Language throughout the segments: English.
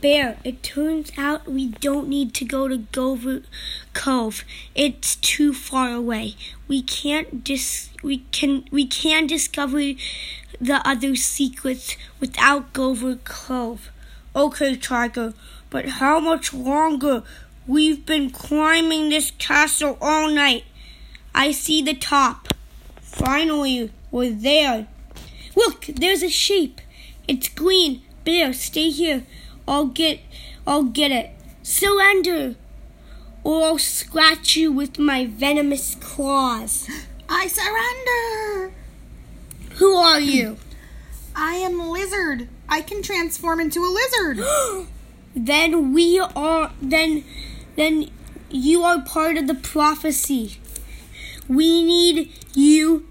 Bear, it turns out we don't need to go to Gopher Cove. It's too far away. We can discover the other secrets without Gopher Cove. Okay, Tiger, but how much longer? We've been climbing this castle all night. I see the top. Finally, we're there. Look, there's a sheep. It's green. Bear, stay here. I'll get it. Surrender, or I'll scratch you with my venomous claws. I surrender. Who are you? I am Lizard. I can transform into a lizard. Then you are part of the prophecy. We need you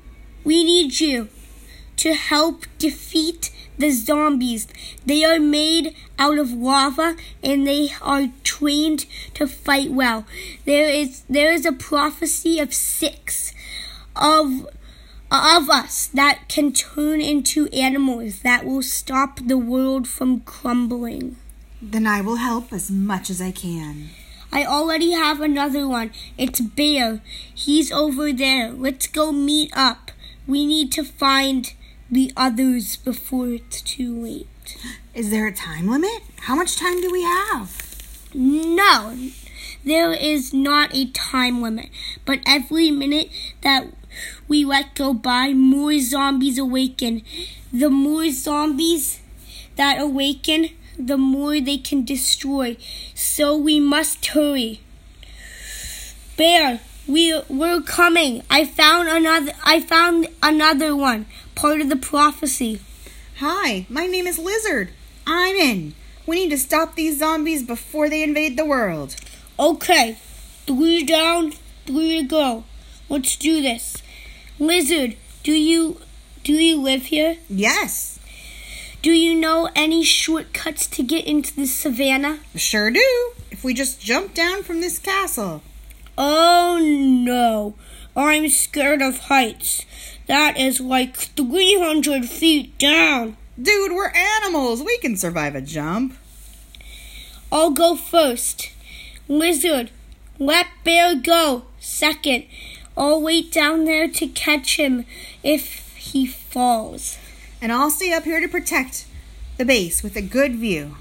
to help defeat the zombies. They are made out of lava and they are trained to fight well. There is a prophecy of 6 of us that can turn into animals that will stop the world from crumbling. Then I will help as much as I can. I already have another one. It's Bear. He's over there. Let's go meet up. We need to find the others before it's too late. Is there a time limit? How much time do we have? No, there is not a time limit. But every minute that we let go by, more zombies awaken. The more zombies that awaken, the more they can destroy. So we must hurry. Bear, we're coming. I found another one, part of the prophecy. Hi, my name is Lizard. I'm in. We need to stop these zombies before they invade the world. Okay, 3 down, 3 to go. Let's do this. Lizard, do you live here? Yes. Do you know any shortcuts to get into the savannah? Sure do. If we just jump down from this castle. Oh no, I'm scared of heights. That is like 300 feet down. Dude, we're animals. We can survive a jump. I'll go first. Lizard, let Bear go second. I'll wait down there to catch him if he falls. And I'll stay up here to protect the base with a good view.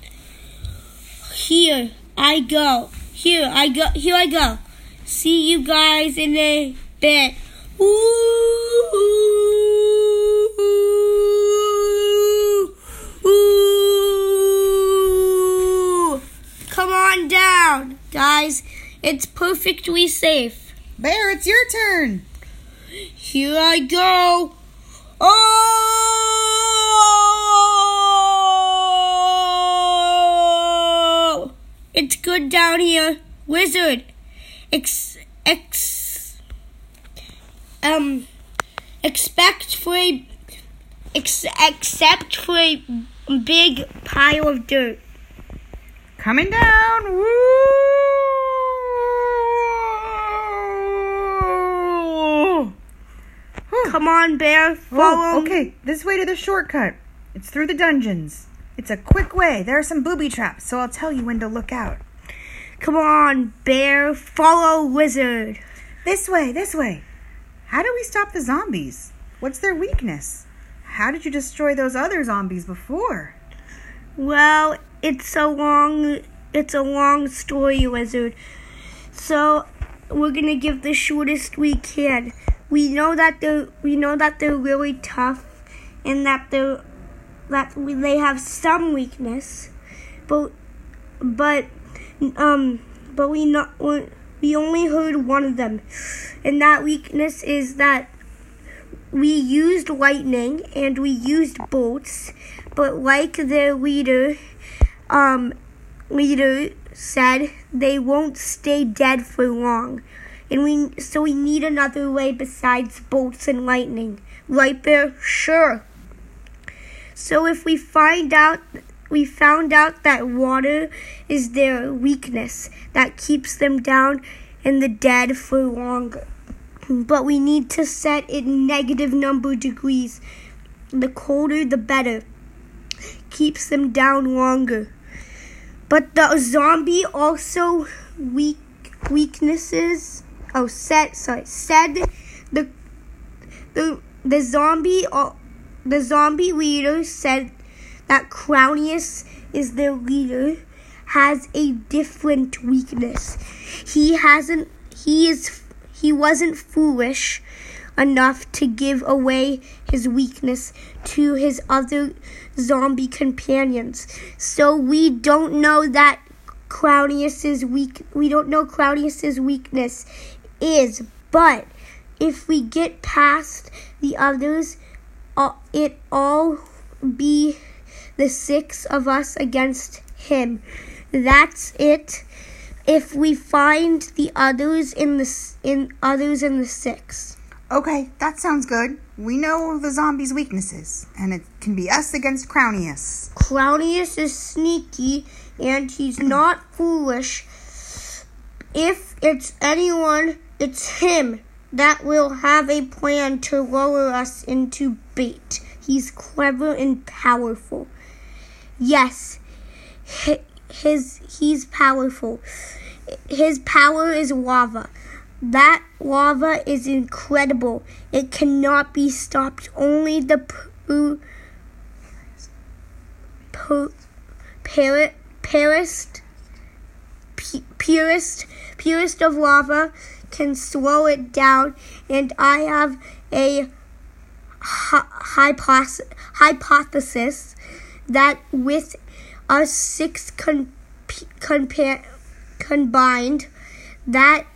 Here I go. Here I go. See you guys in a bit. Ooh, ooh. Come on down, guys. It's perfectly safe. Bear, it's your turn. Here I go. Oh! It's good down here. Wizard, except for a big pile of dirt. Coming down. Woo! Come on, Bear. Follow. Oh, okay, this way to the shortcut. It's through the dungeons. It's a quick way. There are some booby traps, so I'll tell you when to look out. Come on, Bear. Follow Wizard. This way, this way. How do we stop the zombies? What's their weakness? How did you destroy those other zombies before? Well, it's a long story, Wizard. So we're gonna give the shortest we can. We know that they're really tough, and that they have some weakness, but we only heard one of them, and that weakness is that we used lightning and we used bolts, but like their leader said, they won't stay dead for long. And we need another way besides bolts and lightning. Right, Bear? Sure. So if we found out that water is their weakness that keeps them down and the dead for longer. But we need to set it negative number degrees. The colder, the better. Keeps them down longer. But the zombie also weaknesses. Oh, said the zombie leader said that Crownius is their leader, has a different weakness. He wasn't foolish enough to give away his weakness to his other zombie companions. So we don't know that Crownius's weakness is, but if we get past the others, it all be the 6 of us against him. That's it. If we find the others in the 6. Okay, that sounds good. We know the zombies' weaknesses, and it can be us against Crownius. Crownius is sneaky, and he's not foolish. If it's anyone, it's him that will have a plan to lower us into bait. He's clever and powerful. Yes, he's powerful. His power is lava. That lava is incredible. It cannot be stopped. Only the purest of lava can slow it down, and I have a hypothesis that with us 6 combined, that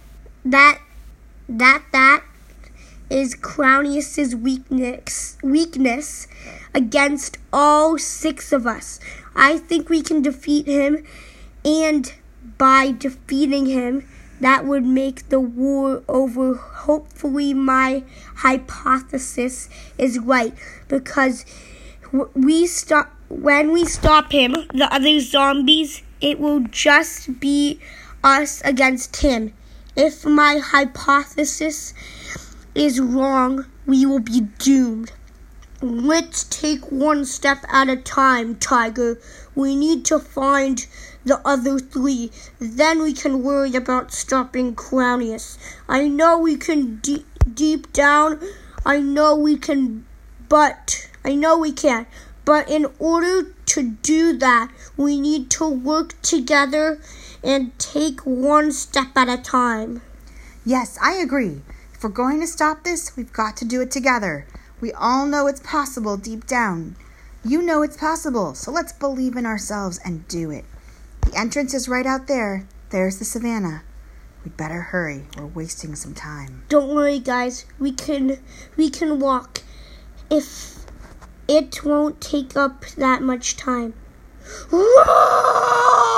is Crownius's weakness against all 6 of us. I think we can defeat him, and by defeating him, that would make the war over. Hopefully my hypothesis is right, because when we stop him, the other zombies, it will just be us against him. If my hypothesis is wrong, we will be doomed. Let's take one step at a time, Tiger. We need to find the other 3. Then we can worry about stopping Crownius. I know we can deep down. I know we can. But in order to do that, we need to work together and take one step at a time. Yes, I agree. If we're going to stop this, we've got to do it together. We all know it's possible deep down. You know it's possible, so let's believe in ourselves and do it. The entrance is right out there. There's the savannah. We'd better hurry. We're wasting some time. Don't worry, guys. We can walk. If it won't take up that much time. Whoa!